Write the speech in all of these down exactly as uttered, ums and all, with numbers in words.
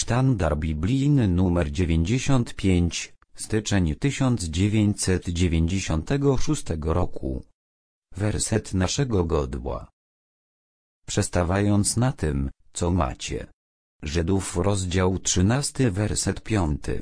Sztandar biblijny numer dziewięćdziesiąt pięć, styczeń tysiąc dziewięćset dziewięćdziesiątego szóstego roku. Werset naszego godła. Przestawając na tym, co macie. Żydów rozdział trzynasty werset piąty.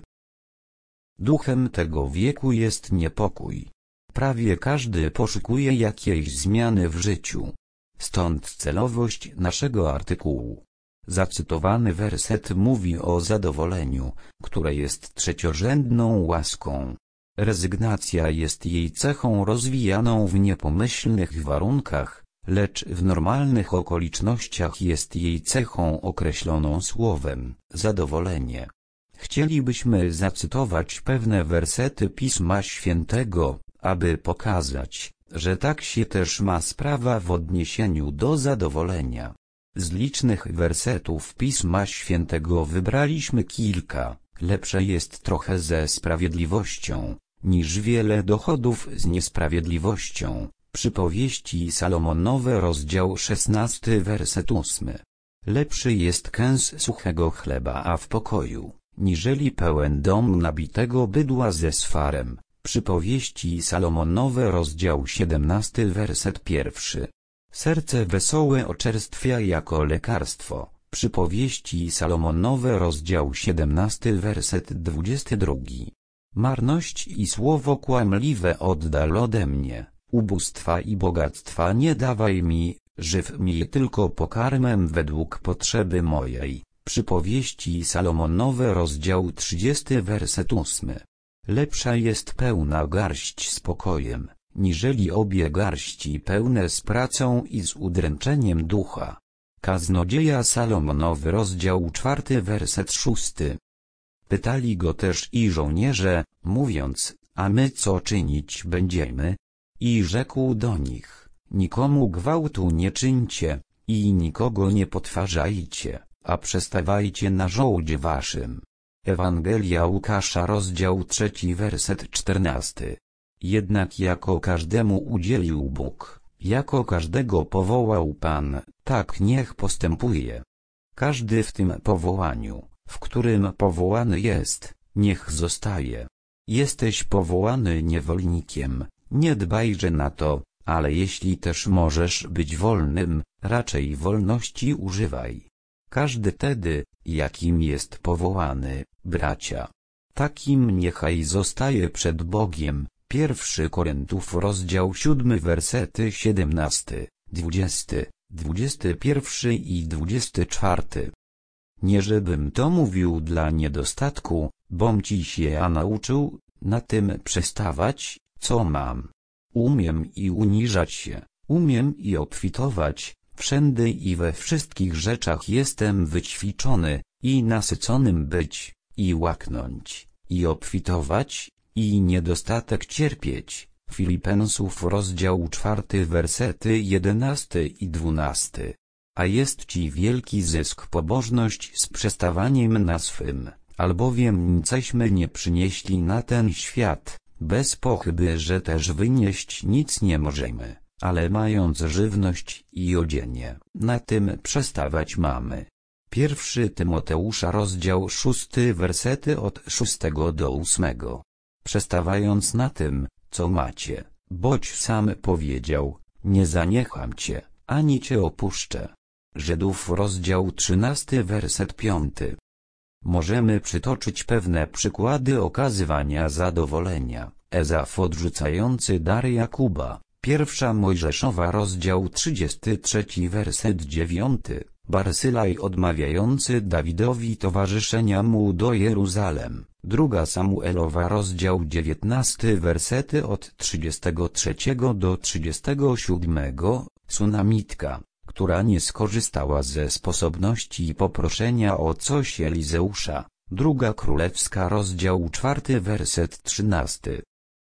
Duchem tego wieku jest niepokój. Prawie każdy poszukuje jakiejś zmiany w życiu. Stąd celowość naszego artykułu. Zacytowany werset mówi o zadowoleniu, które jest trzeciorzędną łaską. Rezygnacja jest jej cechą rozwijaną w niepomyślnych warunkach, lecz w normalnych okolicznościach jest jej cechą określoną słowem zadowolenie. Chcielibyśmy zacytować pewne wersety Pisma Świętego, aby pokazać, że tak się też ma sprawa w odniesieniu do zadowolenia. Z licznych wersetów Pisma Świętego wybraliśmy kilka. Lepsze jest trochę ze sprawiedliwością, niż wiele dochodów z niesprawiedliwością. Przypowieści Salomonowe rozdział szesnasty werset ósmy. Lepszy jest kęs suchego chleba a w pokoju, niżeli pełen dom nabitego bydła ze swarem. Przypowieści Salomonowe rozdział siedemnasty werset pierwszy. Serce wesołe oczerstwia jako lekarstwo. Przypowieści Salomonowe rozdział siedemnasty werset dwudziesty drugi. Marność i słowo kłamliwe oddal ode mnie. Ubóstwa i bogactwa nie dawaj mi, żyw mnie tylko pokarmem według potrzeby mojej. Przypowieści Salomonowe rozdział trzydziesty werset ósmy. Lepsza jest pełna garść spokojem, niżeli obie garści pełne z pracą i z udręczeniem ducha. Kaznodzieja Salomonowy rozdział czwarty werset szósty. Pytali go też i żołnierze, mówiąc, a my co czynić będziemy? I rzekł do nich, nikomu gwałtu nie czyńcie, i nikogo nie potwarzajcie, a przestawajcie na żołdzie waszym. Ewangelia Łukasza rozdział trzeci werset czternasty. Jednak jako każdemu udzielił Bóg, jako każdego powołał Pan, tak niech postępuje. Każdy w tym powołaniu, w którym powołany jest, niech zostaje. Jesteś powołany niewolnikiem, nie dbajże na to, ale jeśli też możesz być wolnym, raczej wolności używaj. Każdy tedy, jakim jest powołany, bracia. Takim niechaj zostaje przed Bogiem. Pierwszy Koryntiów rozdział siódmy wersety siedemnasty, dwudziesty, dwudziesty pierwszy i dwudziesty czwarty. Nie żebym to mówił dla niedostatku, bom ci się ja nauczył, na tym przestawać, co mam. Umiem i uniżać się, umiem i obfitować, wszędy i we wszystkich rzeczach jestem wyćwiczony, i nasyconym być, i łaknąć, i obfitować, i niedostatek cierpieć. Filipensów rozdział czwarty wersety jedenasty i dwunasty. A jest ci wielki zysk pobożność z przestawaniem na swym, albowiem niceśmy nie przynieśli na ten świat, bez pochyby, że też wynieść nic nie możemy, ale mając żywność i odzienie, na tym przestawać mamy. Pierwszy Tymoteusza rozdział szósty wersety od szóstego do ósmego. Przestawając na tym, co macie, boć sam powiedział, nie zaniecham cię, ani cię opuszczę. Żydów rozdział trzynasty werset piąty. Możemy przytoczyć pewne przykłady okazywania zadowolenia. Ezaf odrzucający dar Jakuba. Pierwsza Mojżeszowa rozdział trzydziesty trzeci werset dziewiąty. Barsylaj odmawiający Dawidowi towarzyszenia mu do Jeruzalem. Druga Samuelowa rozdział dziewiętnasty wersety od trzydziestego trzeciego do trzydziestego siódmego. Sunamitka, która nie skorzystała ze sposobności poproszenia o coś Elizeusza. Druga Królewska rozdział czwarty werset trzynasty.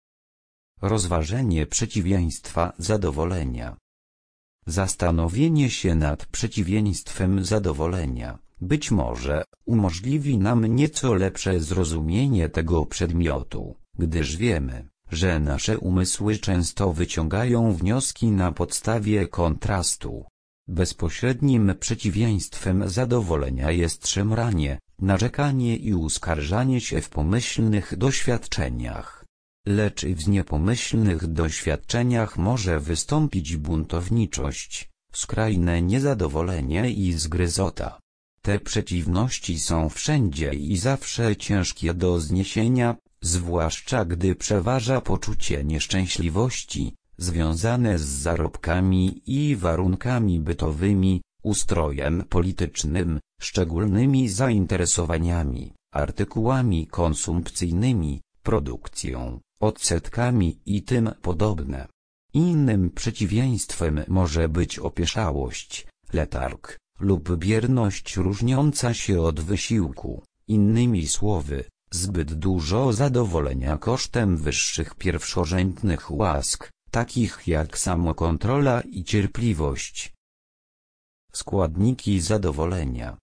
Rozważenie przeciwieństwa zadowolenia. Zastanowienie się nad przeciwieństwem zadowolenia, być może, umożliwi nam nieco lepsze zrozumienie tego przedmiotu, gdyż wiemy, że nasze umysły często wyciągają wnioski na podstawie kontrastu. Bezpośrednim przeciwieństwem zadowolenia jest szemranie, narzekanie i uskarżanie się w pomyślnych doświadczeniach. Lecz w niepomyślnych doświadczeniach może wystąpić buntowniczość, skrajne niezadowolenie i zgryzota. Te przeciwności są wszędzie i zawsze ciężkie do zniesienia, zwłaszcza gdy przeważa poczucie nieszczęśliwości, związane z zarobkami i warunkami bytowymi, ustrojem politycznym, szczególnymi zainteresowaniami, artykułami konsumpcyjnymi, produkcją, odsetkami i tym podobne. Innym przeciwieństwem może być opieszałość, letarg, lub bierność różniąca się od wysiłku, innymi słowy, zbyt dużo zadowolenia kosztem wyższych pierwszorzędnych łask, takich jak samokontrola i cierpliwość. Składniki zadowolenia.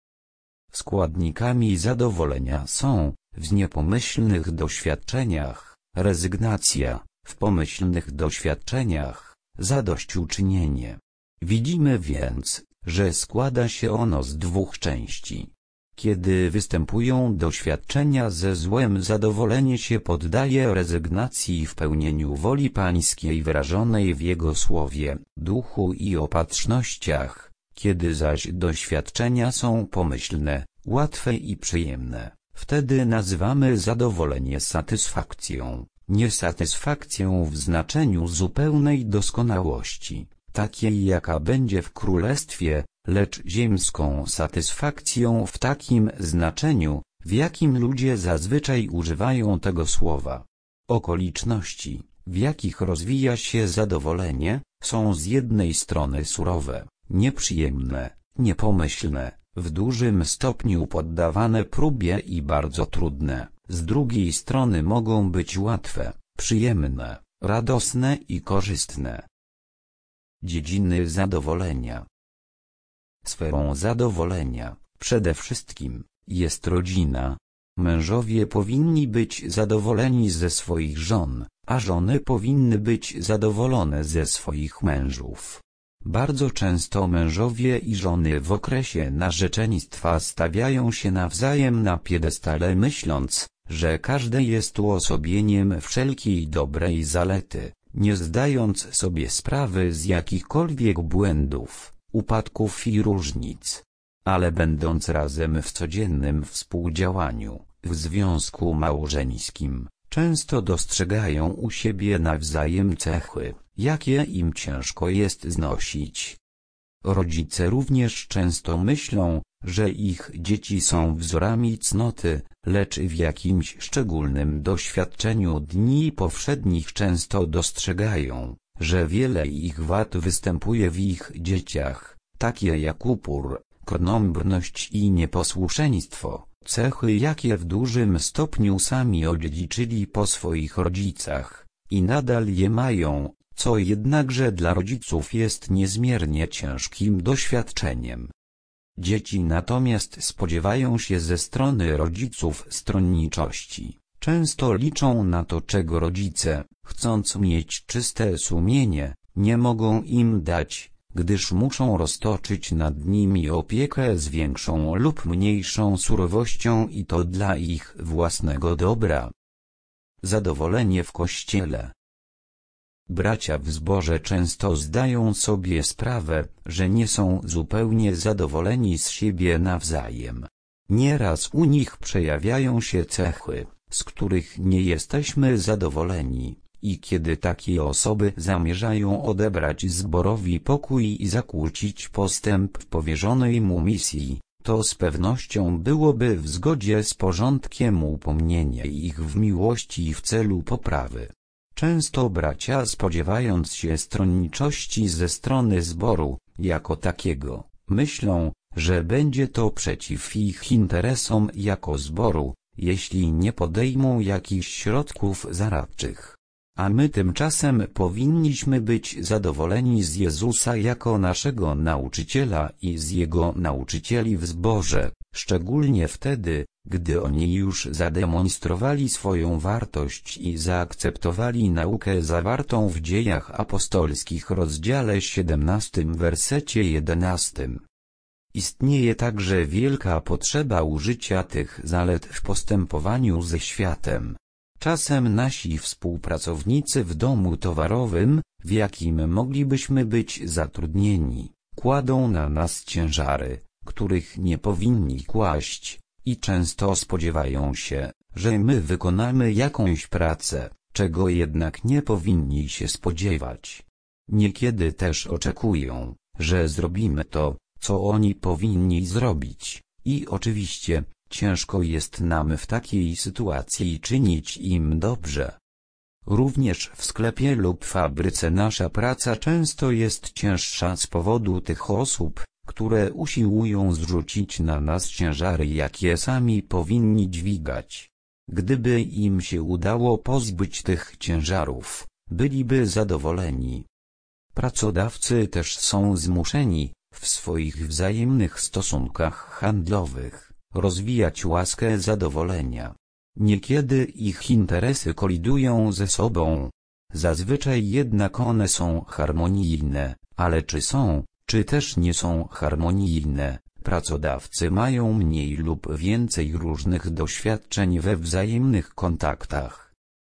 Składnikami zadowolenia są, w niepomyślnych doświadczeniach, rezygnacja, w pomyślnych doświadczeniach, zadośćuczynienie. Widzimy więc, że składa się ono z dwóch części. Kiedy występują doświadczenia ze złem, zadowolenie się poddaje rezygnacji w pełnieniu woli Pańskiej wyrażonej w Jego słowie, duchu i opatrznościach. Kiedy zaś doświadczenia są pomyślne, łatwe i przyjemne, wtedy nazywamy zadowolenie satysfakcją, niesatysfakcją w znaczeniu zupełnej doskonałości, takiej jaka będzie w królestwie, lecz ziemską satysfakcją w takim znaczeniu, w jakim ludzie zazwyczaj używają tego słowa. Okoliczności, w jakich rozwija się zadowolenie, są z jednej strony surowe, nieprzyjemne, niepomyślne, w dużym stopniu poddawane próbie i bardzo trudne, z drugiej strony mogą być łatwe, przyjemne, radosne i korzystne. Dziedziny zadowolenia. Sferą zadowolenia, przede wszystkim, jest rodzina. Mężowie powinni być zadowoleni ze swoich żon, a żony powinny być zadowolone ze swoich mężów. Bardzo często mężowie i żony w okresie narzeczeństwa stawiają się nawzajem na piedestale, myśląc, że każde jest uosobieniem wszelkiej dobrej zalety, nie zdając sobie sprawy z jakichkolwiek błędów, upadków i różnic. Ale będąc razem w codziennym współdziałaniu, w związku małżeńskim, często dostrzegają u siebie nawzajem cechy, jakie im ciężko jest znosić. Rodzice również często myślą, że ich dzieci są wzorami cnoty, lecz w jakimś szczególnym doświadczeniu dni powszednich często dostrzegają, że wiele ich wad występuje w ich dzieciach, takie jak upór, krnąbrność i nieposłuszeństwo, cechy jakie w dużym stopniu sami odziedziczyli po swoich rodzicach, i nadal je mają, co jednakże dla rodziców jest niezmiernie ciężkim doświadczeniem. Dzieci natomiast spodziewają się ze strony rodziców stronniczości, często liczą na to, czego rodzice, chcąc mieć czyste sumienie, nie mogą im dać, gdyż muszą roztoczyć nad nimi opiekę z większą lub mniejszą surowością i to dla ich własnego dobra. Zadowolenie w Kościele. Bracia w zborze często zdają sobie sprawę, że nie są zupełnie zadowoleni z siebie nawzajem. Nieraz u nich przejawiają się cechy, z których nie jesteśmy zadowoleni, i kiedy takie osoby zamierzają odebrać zborowi pokój i zakłócić postęp w powierzonej mu misji, to z pewnością byłoby w zgodzie z porządkiem upomnienie ich w miłości w celu poprawy. Często bracia, spodziewając się stronniczości ze strony zboru, jako takiego, myślą, że będzie to przeciw ich interesom jako zboru, jeśli nie podejmą jakichś środków zaradczych. A my tymczasem powinniśmy być zadowoleni z Jezusa jako naszego nauczyciela i z Jego nauczycieli w zborze, szczególnie wtedy, gdy oni już zademonstrowali swoją wartość i zaakceptowali naukę zawartą w Dziejach Apostolskich rozdziale siedemnastym wersecie jedenastym. Istnieje także wielka potrzeba użycia tych zalet w postępowaniu ze światem. Czasem nasi współpracownicy w domu towarowym, w jakim moglibyśmy być zatrudnieni, kładą na nas ciężary, których nie powinni kłaść, i często spodziewają się, że my wykonamy jakąś pracę, czego jednak nie powinni się spodziewać. Niekiedy też oczekują, że zrobimy to, co oni powinni zrobić, i oczywiście, ciężko jest nam w takiej sytuacji czynić im dobrze. Również w sklepie lub fabryce nasza praca często jest cięższa z powodu tych osób, które usiłują zrzucić na nas ciężary, jakie sami powinni dźwigać. Gdyby im się udało pozbyć tych ciężarów, byliby zadowoleni. Pracodawcy też są zmuszeni, w swoich wzajemnych stosunkach handlowych, rozwijać łaskę zadowolenia. Niekiedy ich interesy kolidują ze sobą. Zazwyczaj jednak one są harmonijne, ale czy są, czy też nie są harmonijne, pracodawcy mają mniej lub więcej różnych doświadczeń we wzajemnych kontaktach.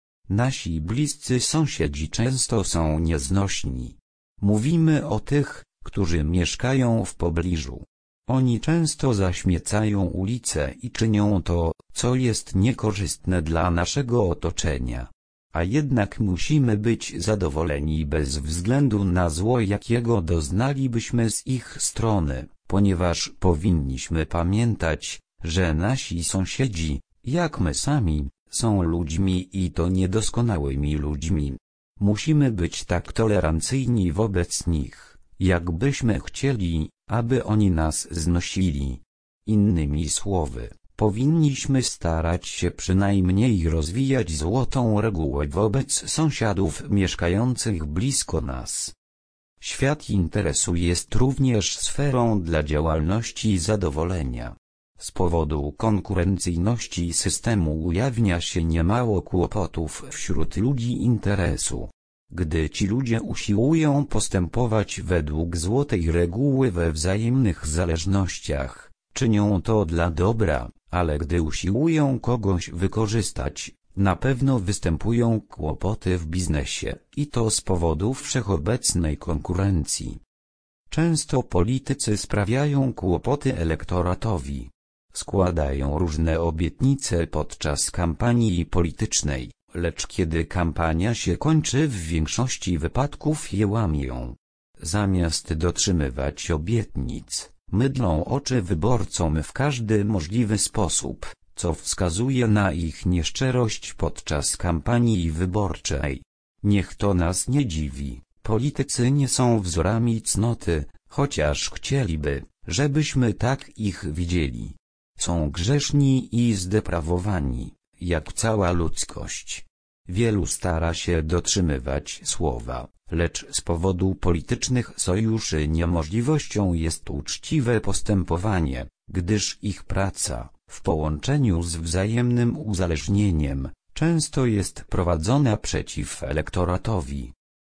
Nasi bliscy sąsiedzi często są nieznośni. Mówimy o tych, którzy mieszkają w pobliżu. Oni często zaśmiecają ulice i czynią to, co jest niekorzystne dla naszego otoczenia. A jednak musimy być zadowoleni bez względu na zło, jakiego doznalibyśmy z ich strony, ponieważ powinniśmy pamiętać, że nasi sąsiedzi, jak my sami, są ludźmi i to niedoskonałymi ludźmi. Musimy być tak tolerancyjni wobec nich, jakbyśmy chcieli, aby oni nas znosili. Innymi słowy, powinniśmy starać się przynajmniej rozwijać złotą regułę wobec sąsiadów mieszkających blisko nas. Świat interesu jest również sferą dla działalności zadowolenia. Z powodu konkurencyjności systemu ujawnia się niemało kłopotów wśród ludzi interesu. Gdy ci ludzie usiłują postępować według złotej reguły we wzajemnych zależnościach, czynią to dla dobra, ale gdy usiłują kogoś wykorzystać, na pewno występują kłopoty w biznesie, i to z powodu wszechobecnej konkurencji. Często politycy sprawiają kłopoty elektoratowi. Składają różne obietnice podczas kampanii politycznej, lecz kiedy kampania się kończy, w większości wypadków je łamią. Zamiast dotrzymywać obietnic, mydlą oczy wyborcom w każdy możliwy sposób, co wskazuje na ich nieszczerość podczas kampanii wyborczej. Niech to nas nie dziwi, politycy nie są wzorami cnoty, chociaż chcieliby, żebyśmy tak ich widzieli. Są grzeszni i zdeprawowani, jak cała ludzkość. Wielu stara się dotrzymywać słowa, lecz z powodu politycznych sojuszy niemożliwością jest uczciwe postępowanie, gdyż ich praca, w połączeniu z wzajemnym uzależnieniem, często jest prowadzona przeciw elektoratowi.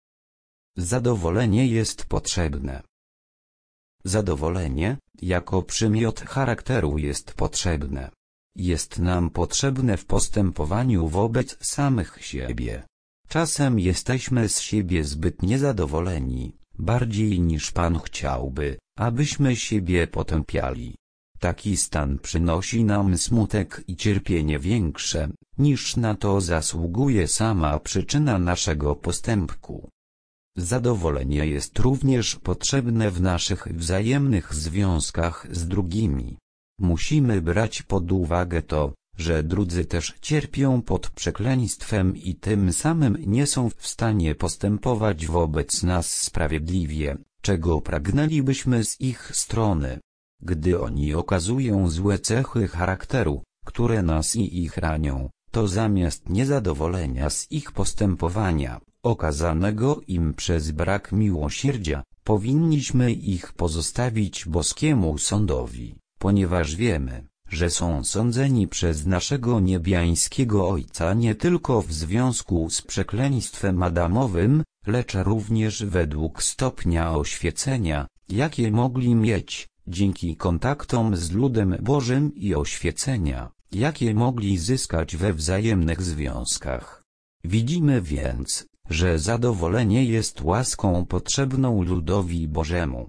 Zadowolenie jest potrzebne. Zadowolenie, jako przymiot charakteru, jest potrzebne. Jest nam potrzebne w postępowaniu wobec samych siebie. Czasem jesteśmy z siebie zbyt niezadowoleni, bardziej niż Pan chciałby, abyśmy siebie potępiali. Taki stan przynosi nam smutek i cierpienie większe, niż na to zasługuje sama przyczyna naszego postępku. Zadowolenie jest również potrzebne w naszych wzajemnych związkach z drugimi. Musimy brać pod uwagę to, że drudzy też cierpią pod przekleństwem i tym samym nie są w stanie postępować wobec nas sprawiedliwie, czego pragnęlibyśmy z ich strony. Gdy oni okazują złe cechy charakteru, które nas i ich ranią, to zamiast niezadowolenia z ich postępowania, okazanego im przez brak miłosierdzia, powinniśmy ich pozostawić boskiemu sądowi, ponieważ wiemy, że są sądzeni przez naszego niebiańskiego Ojca nie tylko w związku z przekleństwem adamowym, lecz również według stopnia oświecenia, jakie mogli mieć, dzięki kontaktom z ludem Bożym i oświecenia, jakie mogli zyskać we wzajemnych związkach. Widzimy więc, że zadowolenie jest łaską potrzebną ludowi Bożemu.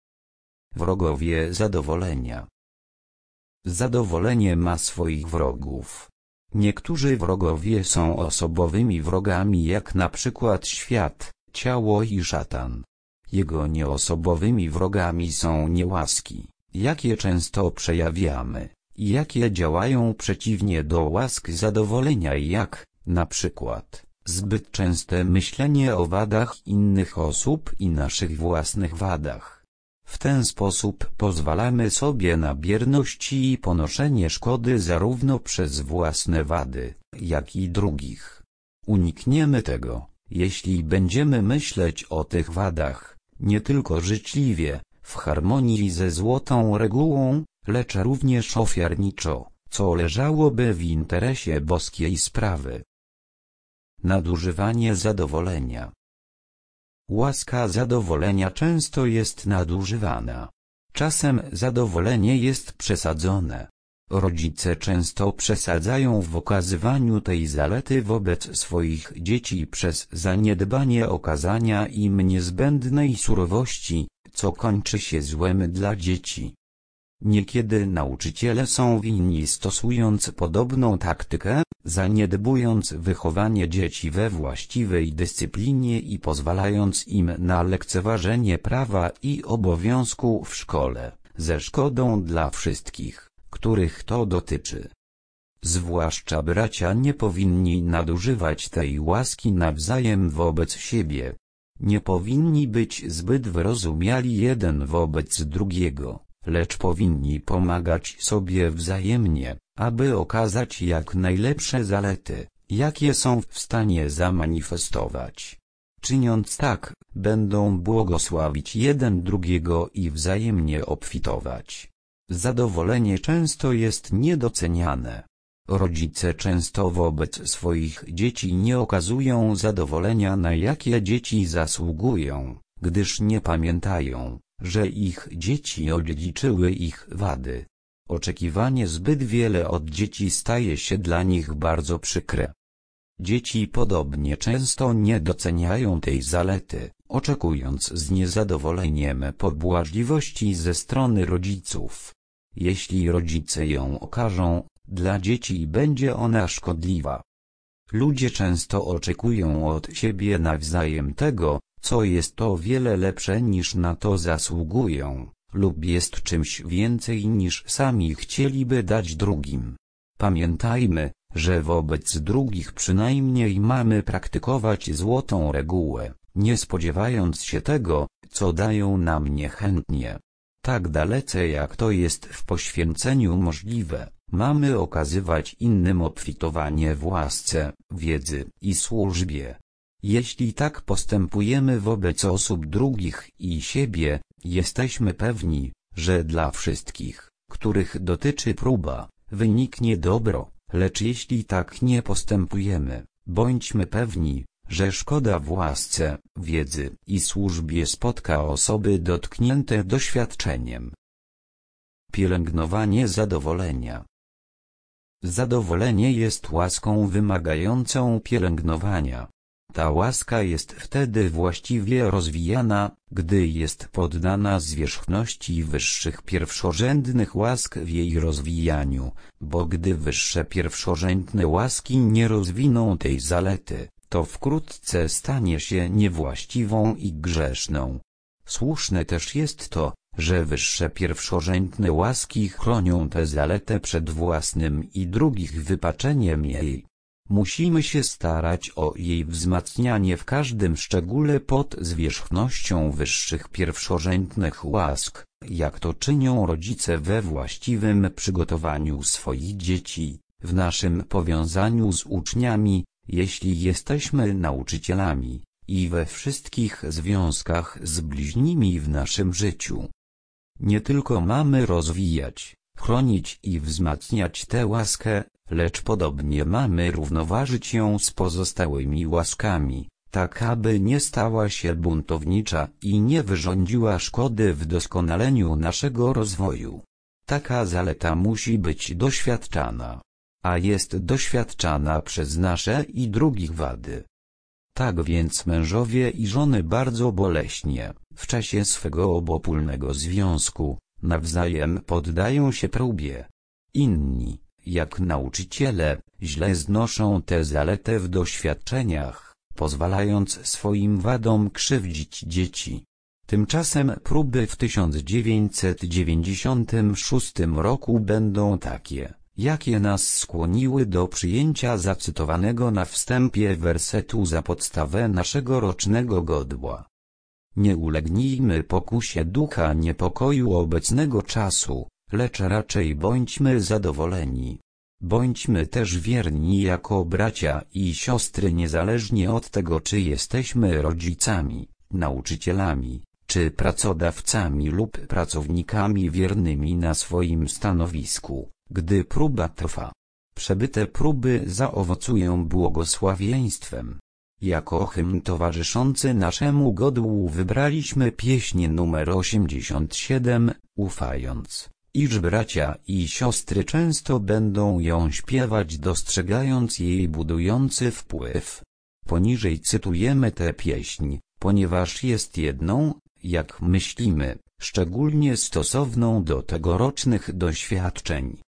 Wrogowie zadowolenia. Zadowolenie ma swoich wrogów. Niektórzy wrogowie są osobowymi wrogami, jak na przykład świat, ciało i szatan. Jego nieosobowymi wrogami są niełaski, jakie często przejawiamy, i jakie działają przeciwnie do łask zadowolenia, jak, na przykład, zbyt częste myślenie o wadach innych osób i naszych własnych wadach. W ten sposób pozwalamy sobie na bierność i ponoszenie szkody zarówno przez własne wady, jak i drugich. Unikniemy tego, jeśli będziemy myśleć o tych wadach, nie tylko życzliwie, w harmonii ze złotą regułą, lecz również ofiarniczo, co leżałoby w interesie boskiej sprawy. Nadużywanie zadowolenia. Łaska zadowolenia często jest nadużywana. Czasem zadowolenie jest przesadzone. Rodzice często przesadzają w okazywaniu tej zalety wobec swoich dzieci przez zaniedbanie okazania im niezbędnej surowości, co kończy się złem dla dzieci. Niekiedy nauczyciele są winni, stosując podobną taktykę, zaniedbując wychowanie dzieci we właściwej dyscyplinie i pozwalając im na lekceważenie prawa i obowiązku w szkole, ze szkodą dla wszystkich, których to dotyczy. Zwłaszcza bracia nie powinni nadużywać tej łaski nawzajem wobec siebie. Nie powinni być zbyt wyrozumiali jeden wobec drugiego, lecz powinni pomagać sobie wzajemnie, aby okazać jak najlepsze zalety, jakie są w stanie zamanifestować. Czyniąc tak, będą błogosławić jeden drugiego i wzajemnie obfitować. Zadowolenie często jest niedoceniane. Rodzice często wobec swoich dzieci nie okazują zadowolenia, na jakie dzieci zasługują, gdyż nie pamiętają, że ich dzieci odziedziczyły ich wady. Oczekiwanie zbyt wiele od dzieci staje się dla nich bardzo przykre. Dzieci podobnie często nie doceniają tej zalety, oczekując z niezadowoleniem pobłażliwości ze strony rodziców. Jeśli rodzice ją okażą, dla dzieci będzie ona szkodliwa. Ludzie często oczekują od siebie nawzajem tego, co jest o wiele lepsze niż na to zasługują, lub jest czymś więcej niż sami chcieliby dać drugim. Pamiętajmy, że wobec drugich przynajmniej mamy praktykować złotą regułę, nie spodziewając się tego, co dają nam niechętnie. Tak dalece jak to jest w poświęceniu możliwe, mamy okazywać innym obfitowanie w łasce, wiedzy i służbie. Jeśli tak postępujemy wobec osób drugich i siebie, jesteśmy pewni, że dla wszystkich, których dotyczy próba, wyniknie dobro, lecz jeśli tak nie postępujemy, bądźmy pewni, że szkoda w łasce, wiedzy i służbie spotka osoby dotknięte doświadczeniem. Pielęgnowanie zadowolenia. Zadowolenie jest łaską wymagającą pielęgnowania. Ta łaska jest wtedy właściwie rozwijana, gdy jest poddana zwierzchności wyższych pierwszorzędnych łask w jej rozwijaniu, bo gdy wyższe pierwszorzędne łaski nie rozwiną tej zalety, to wkrótce stanie się niewłaściwą i grzeszną. Słuszne też jest to, że wyższe pierwszorzędne łaski chronią tę zaletę przed własnym i drugich wypaczeniem jej. Musimy się starać o jej wzmacnianie w każdym szczególe pod zwierzchnością wyższych pierwszorzędnych łask, jak to czynią rodzice we właściwym przygotowaniu swoich dzieci, w naszym powiązaniu z uczniami, jeśli jesteśmy nauczycielami, i we wszystkich związkach z bliźnimi w naszym życiu. Nie tylko mamy rozwijać, chronić i wzmacniać tę łaskę, lecz podobnie mamy równoważyć ją z pozostałymi łaskami, tak aby nie stała się buntownicza i nie wyrządziła szkody w doskonaleniu naszego rozwoju. Taka zaleta musi być doświadczana, a jest doświadczana przez nasze i drugich wady. Tak więc mężowie i żony bardzo boleśnie, w czasie swego obopólnego związku, nawzajem poddają się próbie. Inni, jak nauczyciele, źle znoszą tę zaletę w doświadczeniach, pozwalając swoim wadom krzywdzić dzieci. Tymczasem próby w tysiąc dziewięćset dziewięćdziesiątym szóstym roku będą takie, jakie nas skłoniły do przyjęcia zacytowanego na wstępie wersetu za podstawę naszego rocznego godła. Nie ulegnijmy pokusie ducha niepokoju obecnego czasu, lecz raczej bądźmy zadowoleni. Bądźmy też wierni jako bracia i siostry niezależnie od tego, czy jesteśmy rodzicami, nauczycielami, czy pracodawcami lub pracownikami wiernymi na swoim stanowisku, gdy próba trwa. Przebyte próby zaowocują błogosławieństwem. Jako hymn towarzyszący naszemu godłu wybraliśmy pieśń numer osiemdziesiąt siedem, ufając, iż bracia i siostry często będą ją śpiewać, dostrzegając jej budujący wpływ. Poniżej cytujemy tę pieśń, ponieważ jest jedną, jak myślimy, szczególnie stosowną do tegorocznych doświadczeń.